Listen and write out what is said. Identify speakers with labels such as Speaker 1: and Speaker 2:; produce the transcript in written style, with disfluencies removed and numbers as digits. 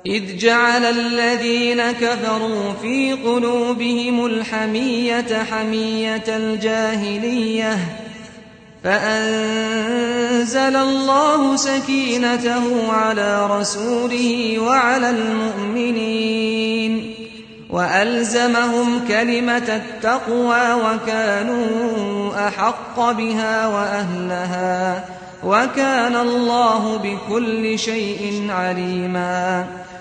Speaker 1: إذ جعل الذين كفروا في قلوبهم الحمية حمية الجاهلية فأنزل الله سكينته على رسوله وعلى المؤمنين وألزمهم كلمة التقوى وكانوا أحق بها وأهلها وكان الله بكل شيء عليما.